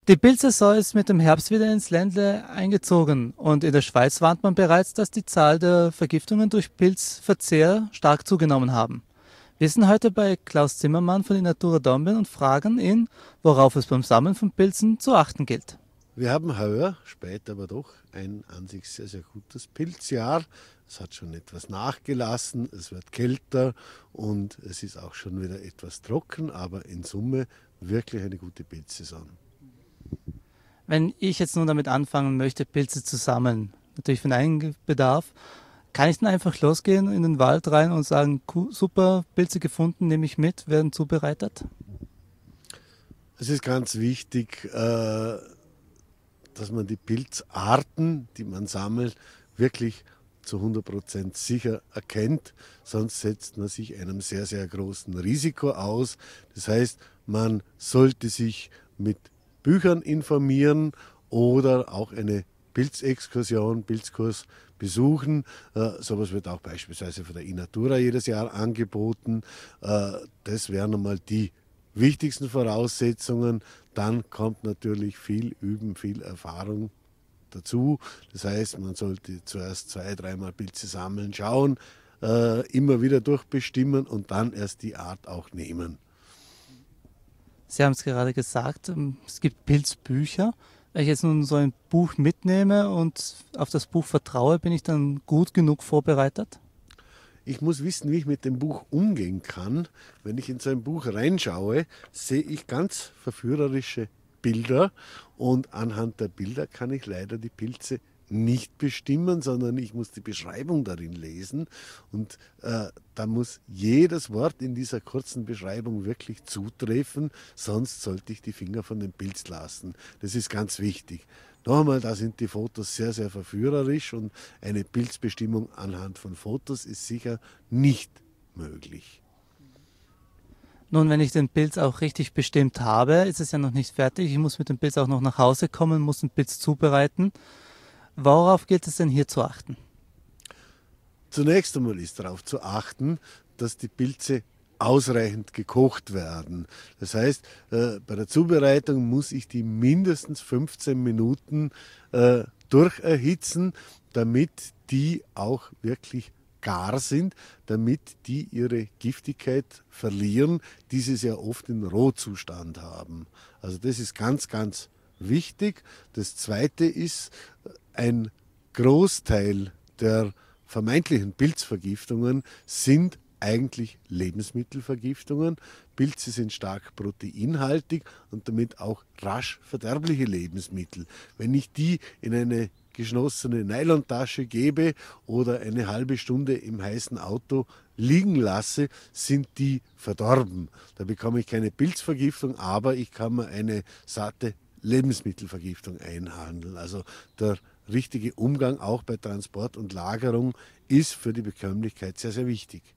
Die Pilzsaison ist mit dem Herbst wieder ins Ländle eingezogen und in der Schweiz warnt man bereits, dass die Zahl der Vergiftungen durch Pilzverzehr stark zugenommen haben. Wir sind heute bei Klaus Zimmermann von Inatura Dornbirn und fragen ihn, worauf es beim Sammeln von Pilzen zu achten gilt. Wir haben heuer, spät aber doch, ein an sich sehr, sehr gutes Pilzjahr. Es hat schon etwas nachgelassen, es wird kälter und es ist auch schon wieder etwas trocken, aber in Summe wirklich eine gute Pilzsaison. Wenn ich jetzt nun damit anfangen möchte, Pilze zu sammeln, natürlich für den Eigenbedarf, kann ich dann einfach losgehen in den Wald rein und sagen, super, Pilze gefunden, nehme ich mit, werden zubereitet? Es ist ganz wichtig, dass man die Pilzarten, die man sammelt, wirklich zu 100% sicher erkennt, sonst setzt man sich einem sehr, sehr großen Risiko aus. Das heißt, man sollte sich mit Büchern informieren oder auch eine Pilzexkursion, Pilzkurs besuchen. Sowas wird auch beispielsweise von der Inatura jedes Jahr angeboten. Das wären einmal die wichtigsten Voraussetzungen. Dann kommt natürlich viel Üben, viel Erfahrung dazu. Das heißt, man sollte zuerst 2-, 3-mal Pilze sammeln, schauen, immer wieder durchbestimmen und dann erst die Art auch nehmen. Sie haben es gerade gesagt, es gibt Pilzbücher. Wenn ich jetzt nun so ein Buch mitnehme und auf das Buch vertraue, bin ich dann gut genug vorbereitet? Ich muss wissen, wie ich mit dem Buch umgehen kann. Wenn ich in so ein Buch reinschaue, sehe ich ganz verführerische Bilder und anhand der Bilder kann ich leider die Pilze nicht bestimmen, sondern ich muss die Beschreibung darin lesen und da muss jedes Wort in dieser kurzen Beschreibung wirklich zutreffen, sonst sollte ich die Finger von dem Pilz lassen. Das ist ganz wichtig. Noch einmal, da sind die Fotos sehr, sehr verführerisch und eine Pilzbestimmung anhand von Fotos ist sicher nicht möglich. Nun, wenn ich den Pilz auch richtig bestimmt habe, ist es ja noch nicht fertig. Ich muss mit dem Pilz auch noch nach Hause kommen, muss den Pilz zubereiten. Worauf gilt es denn hier zu achten? Zunächst einmal ist darauf zu achten, dass die Pilze ausreichend gekocht werden. Das heißt, bei der Zubereitung muss ich die mindestens 15 Minuten durcherhitzen, damit die auch wirklich gar sind, damit die ihre Giftigkeit verlieren, die sie sehr oft in Rohzustand haben. Also das ist ganz, ganz wichtig. Das Zweite ist, ein Großteil der vermeintlichen Pilzvergiftungen sind eigentlich Lebensmittelvergiftungen. Pilze sind stark proteinhaltig und damit auch rasch verderbliche Lebensmittel. Wenn ich die in eine geschlossene Nylontasche gebe oder eine halbe Stunde im heißen Auto liegen lasse, sind die verdorben. Da bekomme ich keine Pilzvergiftung, aber ich kann mir eine satte Lebensmittelvergiftung einhandeln. Also der richtige Umgang auch bei Transport und Lagerung ist für die Bekömmlichkeit sehr, sehr wichtig.